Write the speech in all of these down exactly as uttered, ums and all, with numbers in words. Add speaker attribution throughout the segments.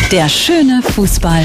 Speaker 1: Der schöne Fußball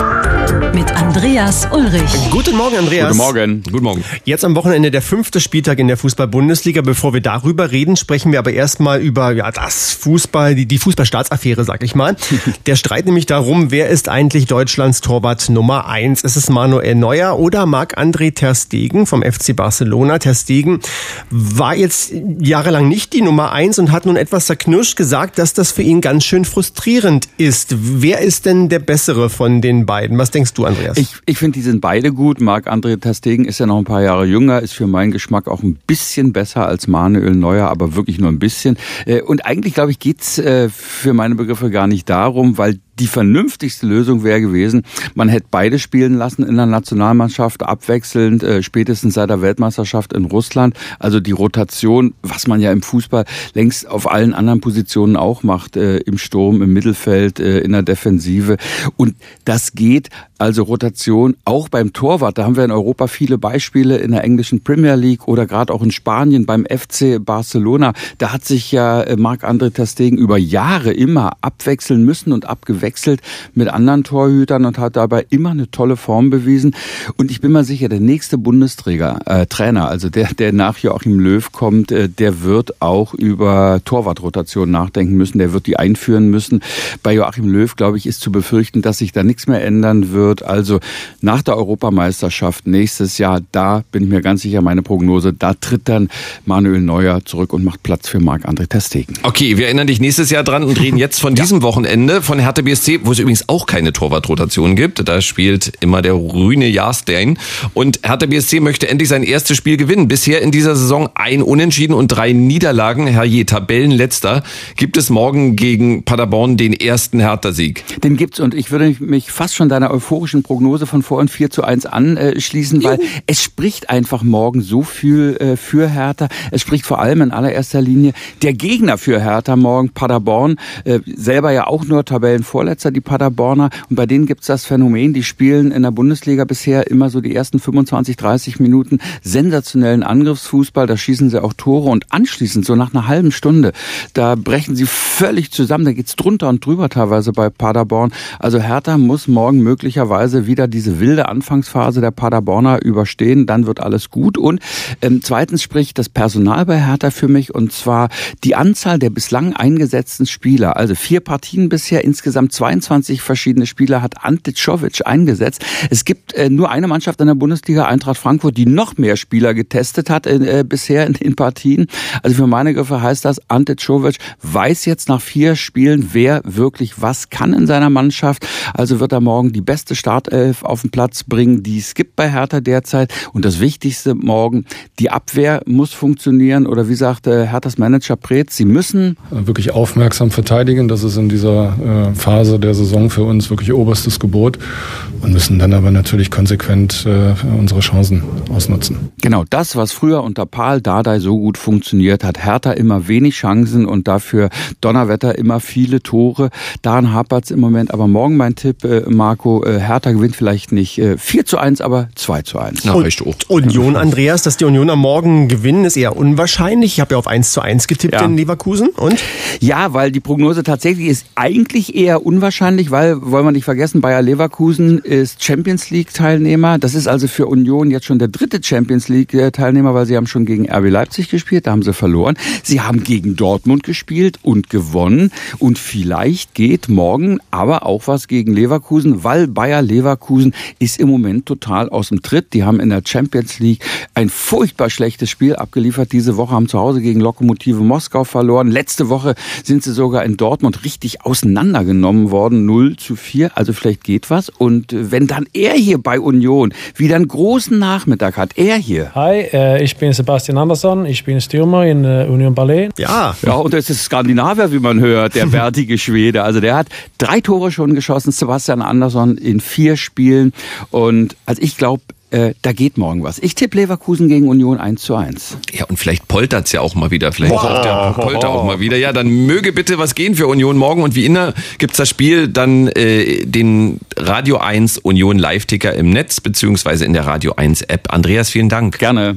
Speaker 1: mit Andreas Ulrich.
Speaker 2: Guten Morgen, Andreas.
Speaker 3: Guten Morgen. Guten Morgen.
Speaker 2: Jetzt am Wochenende der fünfte Spieltag in der Fußball-Bundesliga. Bevor wir darüber reden, sprechen wir aber erstmal über ja, das Fußball, die, die Fußballstaatsaffäre, sag ich mal. Der Streit nämlich darum, wer ist eigentlich Deutschlands Torwart Nummer eins? Ist es Manuel Neuer oder Marc-André ter Stegen vom F C Barcelona? Ter Stegen war jetzt jahrelang nicht die Nummer eins und hat nun etwas zerknirscht gesagt, dass das für ihn ganz schön frustrierend ist. Wer ist denn der Bessere von den beiden? Was denkst du, Andreas?
Speaker 3: Ich, ich finde, die sind beide gut. Marc-André ter Stegen ist ja noch ein paar Jahre jünger, ist für meinen Geschmack auch ein bisschen besser als Manuel Neuer, aber wirklich nur ein bisschen. Und eigentlich, glaube ich, geht's für meine Begriffe gar nicht darum, weil die vernünftigste Lösung wäre gewesen, man hätte beide spielen lassen in der Nationalmannschaft, abwechselnd, äh, spätestens seit der Weltmeisterschaft in Russland. Also die Rotation, was man ja im Fußball längst auf allen anderen Positionen auch macht, äh, im Sturm, im Mittelfeld, äh, in der Defensive. Und das geht, also Rotation, auch beim Torwart. Da haben wir in Europa viele Beispiele in der englischen Premier League oder gerade auch in Spanien beim F C Barcelona. Da hat sich ja äh, Marc-André ter Stegen über Jahre immer abwechseln müssen und abgewechselt wechselt mit anderen Torhütern und hat dabei immer eine tolle Form bewiesen. Und ich bin mir sicher, der nächste Bundesträger, äh, Trainer, also der, der nach Joachim Löw kommt, äh, der wird auch über Torwartrotation nachdenken müssen. Der wird die einführen müssen. Bei Joachim Löw, glaube ich, ist zu befürchten, dass sich da nichts mehr ändern wird. Also nach der Europameisterschaft nächstes Jahr, da bin ich mir ganz sicher, meine Prognose, da tritt dann Manuel Neuer zurück und macht Platz für Marc-André ter Stegen.
Speaker 4: Okay, wir erinnern dich nächstes Jahr dran und reden jetzt von diesem ja. Wochenende von Hertha B S C, wo es übrigens auch keine Torwartrotation gibt. Da spielt immer der Rune Jarstein. Und Hertha B S C möchte endlich sein erstes Spiel gewinnen. Bisher in dieser Saison ein Unentschieden und drei Niederlagen. Herrje, Tabellenletzter. Gibt es morgen gegen Paderborn den ersten Hertha-Sieg?
Speaker 3: Den gibt's und ich würde mich fast schon deiner euphorischen Prognose von vorhin vier zu eins anschließen, weil Juhu. es spricht einfach morgen so viel für Hertha. Es spricht vor allem in allererster Linie der Gegner für Hertha morgen, Paderborn. Selber ja auch nur Tabellenvorletzter, die Paderborner. Und bei denen gibt's das Phänomen, die spielen in der Bundesliga bisher immer so die ersten fünfundzwanzig, dreißig Minuten sensationellen Angriffsfußball. Da schießen sie auch Tore und anschließend, so nach einer halben Stunde, da brechen sie völlig zusammen. Da geht's drunter und drüber teilweise bei Paderborn. Also Hertha muss morgen möglicherweise wieder diese wilde Anfangsphase der Paderborner überstehen. Dann wird alles gut. Und ähm, zweitens spricht das Personal bei Hertha für mich, und zwar die Anzahl der bislang eingesetzten Spieler. Also vier Partien bisher, insgesamt zweiundzwanzig verschiedene Spieler hat Ante Czovic eingesetzt. Es gibt äh, nur eine Mannschaft in der Bundesliga, Eintracht Frankfurt, die noch mehr Spieler getestet hat äh, bisher in den Partien. Also für meine Begriffe heißt das, Ante Czovic weiß jetzt nach vier Spielen, wer wirklich was kann in seiner Mannschaft. Also wird er morgen die beste Startelf auf den Platz bringen, die es gibt bei Hertha derzeit. Und das Wichtigste morgen, die Abwehr muss funktionieren. Oder wie sagte Herthas Manager Preetz, sie müssen
Speaker 5: wirklich aufmerksam verteidigen. Das ist in dieser äh, Phase der Saison für uns wirklich oberstes Gebot und müssen dann aber natürlich konsequent äh, unsere Chancen ausnutzen.
Speaker 3: Genau, das, was früher unter Paul Dardai so gut funktioniert, hat Hertha immer wenig Chancen und dafür Donnerwetter immer viele Tore. Daran hapert's im Moment. Aber morgen mein Tipp, äh, Marco, äh, Hertha gewinnt vielleicht nicht äh, vier zu eins, aber zwei zu eins.
Speaker 2: Na, recht hoch. Union, Andreas, dass die Union am Morgen gewinnen, ist eher unwahrscheinlich. Ich habe ja auf eins zu eins getippt ja. in Leverkusen. Und?
Speaker 3: Ja, weil die Prognose tatsächlich ist eigentlich eher unwahrscheinlich, weil, wollen wir nicht vergessen, Bayer Leverkusen ist Champions League Teilnehmer. Das ist also für Union jetzt schon der dritte Champions League Teilnehmer, weil sie haben schon gegen R B Leipzig gespielt, da haben sie verloren. Sie haben gegen Dortmund gespielt und gewonnen. Und vielleicht geht morgen aber auch was gegen Leverkusen, weil Bayer Leverkusen ist im Moment total aus dem Tritt. Die haben in der Champions League ein furchtbar schlechtes Spiel abgeliefert. Diese Woche haben zu Hause gegen Lokomotive Moskau verloren. Letzte Woche sind sie sogar in Dortmund richtig auseinandergenommen worden, null zu vier. Also vielleicht geht was. Und wenn dann er hier bei Union wieder einen großen Nachmittag hat, er hier.
Speaker 6: Hi, äh, ich bin Sebastian Andersson, ich bin Stürmer in äh, Union Berlin.
Speaker 3: Ja. Ja, und das ist Skandinavier, wie man hört, der bärtige Schwede. Also der hat drei Tore schon geschossen, Sebastian Andersson in vier Spielen. Und also ich glaube, Äh, da geht morgen was. Ich tippe Leverkusen gegen Union eins zu eins.
Speaker 4: Ja, und vielleicht poltert's ja auch mal wieder. Vielleicht auch der Polter auch mal wieder. Ja, dann möge bitte was gehen für Union morgen. Und wie immer gibt's das Spiel dann äh, den Radio eins Union Live-Ticker im Netz beziehungsweise in der Radio eins App. Andreas, vielen Dank.
Speaker 3: Gerne.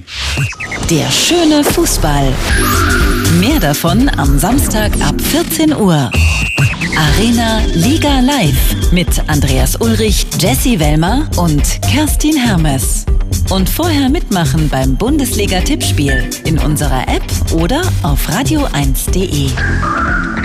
Speaker 1: Der schöne Fußball. Mehr davon am Samstag ab vierzehn Uhr. Arena Liga Live mit Andreas Ulrich, Jessie Wellmer und Kerstin Hermes. Und vorher mitmachen beim Bundesliga-Tippspiel in unserer App oder auf radio eins punkt de.